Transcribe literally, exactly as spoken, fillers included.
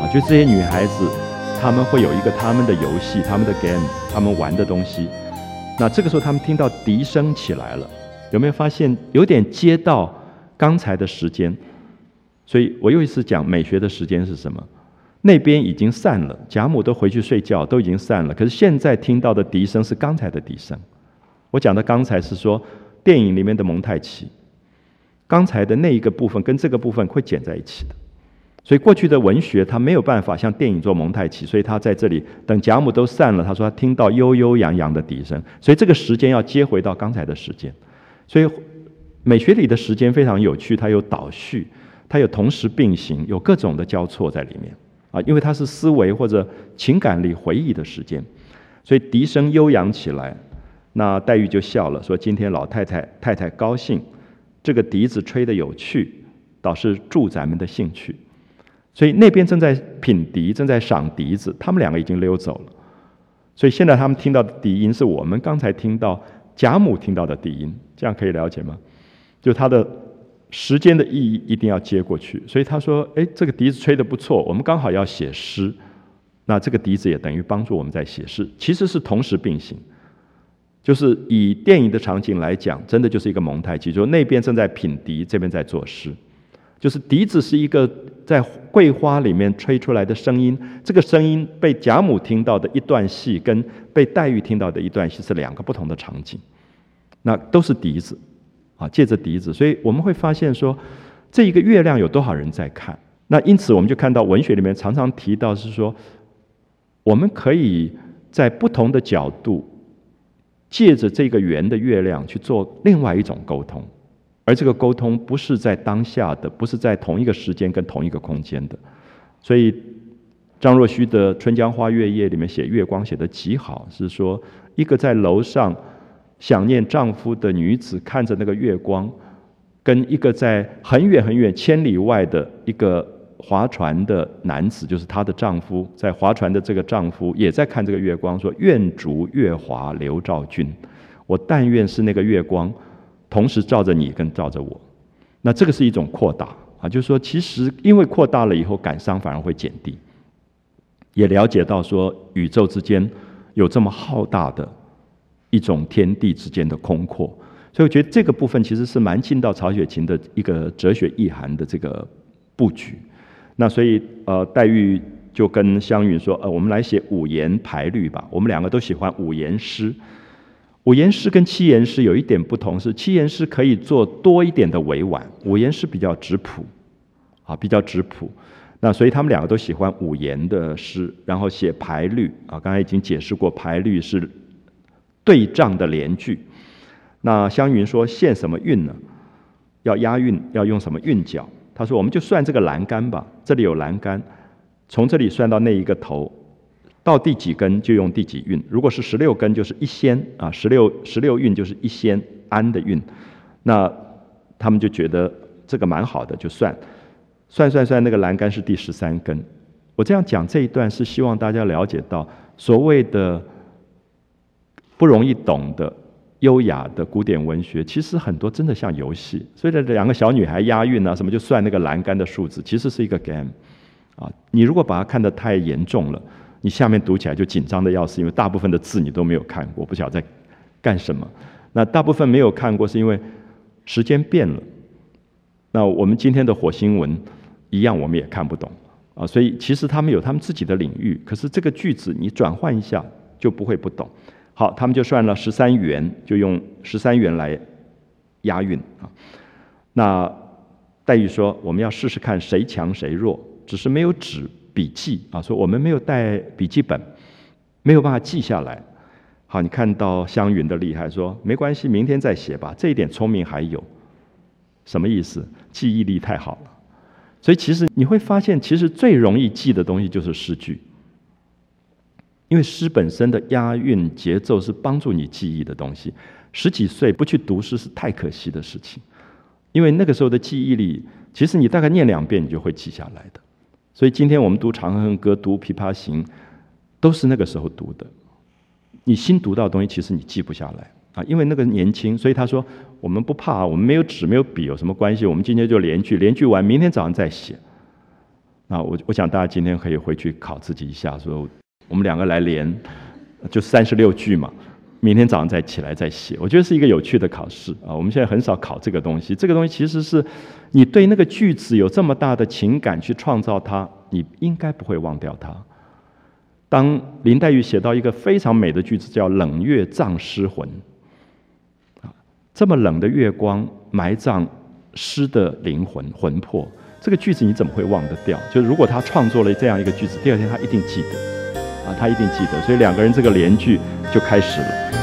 就这些女孩子，她们会有一个她们的游戏、她们的 game、她们玩的东西。那这个时候，她们听到笛声起来了，有没有发现有点接到刚才的时间？所以我又一次讲美学的时间是什么？那边已经散了，贾母都回去睡觉，都已经散了。可是现在听到的笛声是刚才的笛声。我讲的刚才是说电影里面的蒙太奇，刚才的那一个部分跟这个部分会剪在一起的。所以过去的文学它没有办法像电影做蒙太奇，所以他在这里等贾母都散了，他说他听到悠悠扬扬的笛声，所以这个时间要接回到刚才的时间。所以美学里的时间非常有趣，它有倒叙，它有同时并行，有各种的交错在里面啊，因为它是思维或者情感里回忆的时间，所以笛声悠扬起来，那黛玉就笑了，说今天老太太太太高兴，这个笛子吹得有趣，倒是助咱们的兴趣。所以那边正在品笛，正在赏笛子，他们两个已经溜走了。所以现在他们听到的笛音是我们刚才听到贾母听到的笛音，这样可以了解吗？就它的时间的意义一定要接过去。所以他说：“哎，这个笛子吹得不错，我们刚好要写诗，那这个笛子也等于帮助我们在写诗，其实是同时并行。就是以电影的场景来讲，真的就是一个蒙太奇，就是那边正在品笛，这边在作诗。就是笛子是一个在桂花里面吹出来的声音，这个声音被贾母听到的一段戏，跟被黛玉听到的一段戏是两个不同的场景，那都是笛子啊，借着笛子，所以我们会发现说，这一个月亮有多少人在看？那因此我们就看到文学里面常常提到是说，我们可以在不同的角度，借着这个圆的月亮去做另外一种沟通。而这个沟通不是在当下的，不是在同一个时间跟同一个空间的。所以张若虚的《春江花月夜》里面写月光写得极好，是说一个在楼上想念丈夫的女子看着那个月光，跟一个在很远很远千里外的一个划船的男子，就是她的丈夫，在划船的这个丈夫也在看这个月光，说愿逐月华流照君，我但愿是那个月光同时照着你跟照着我。那这个是一种扩大啊，就是说其实因为扩大了以后感伤反而会减低，也了解到说宇宙之间有这么浩大的一种天地之间的空阔，所以我觉得这个部分其实是蛮进到曹雪芹的一个哲学意涵的这个布局。那所以呃，黛玉就跟湘云说，呃，我们来写五言排律吧，我们两个都喜欢五言诗。五言诗跟七言诗有一点不同，是七言诗可以做多一点的委婉，五言诗比较质朴啊，比较质朴。那所以他们两个都喜欢五言的诗，然后写排律啊，刚才已经解释过，排律是对仗的连句。那湘云说限什么韵呢？要押韵，要用什么韵脚？他说我们就算这个栏杆吧，这里有栏杆，从这里算到那一个头，到第几根就用第几韵。如果是十六根就是一仙啊，十六十六韵就是一仙安的韵。那他们就觉得这个蛮好的，就算算算算那个栏杆是第十三根。我这样讲这一段是希望大家了解到，所谓的不容易懂的优雅的古典文学，其实很多真的像游戏。所以这两个小女孩押韵啊，什么就算那个栏杆的数字，其实是一个 game 啊。你如果把它看得太严重了，你下面读起来就紧张的要死，因为大部分的字你都没有看过，不晓得在干什么。那大部分没有看过是因为时间变了。那我们今天的火星文一样，我们也看不懂啊。所以其实他们有他们自己的领域，可是这个句子你转换一下就不会不懂。好，他们就算了十三元，就用十三元来押韵啊。那黛玉说我们要试试看谁强谁弱，只是没有纸笔记啊，说我们没有带笔记本，没有办法记下来。好，你看到湘云的厉害，说没关系，明天再写吧，这一点聪明还有。什么意思？记忆力太好了。所以其实你会发现，其实最容易记的东西就是诗句，因为诗本身的押韵节奏是帮助你记忆的东西。十几岁不去读诗是太可惜的事情，因为那个时候的记忆力，其实你大概念两遍你就会记下来的。所以今天我们读《长恨歌》、读《琵琶行》，都是那个时候读的。你新读到的东西，其实你记不下来啊，因为那个年轻。所以他说我们不怕，我们没有纸没有笔有什么关系？我们今天就连句，连句完，明天早上再写。 那我我想大家今天可以回去考自己一下，说我们两个来连，就三十六句嘛。明天早上再起来再写，我觉得是一个有趣的考试啊。我们现在很少考这个东西，这个东西其实是你对那个句子有这么大的情感去创造它，你应该不会忘掉它。当林黛玉写到一个非常美的句子，叫“冷月葬诗魂”，这么冷的月光埋葬诗的灵魂魂魄，这个句子你怎么会忘得掉？就是如果他创作了这样一个句子，第二天他一定记得啊，他一定记得。所以两个人这个连句就开始了。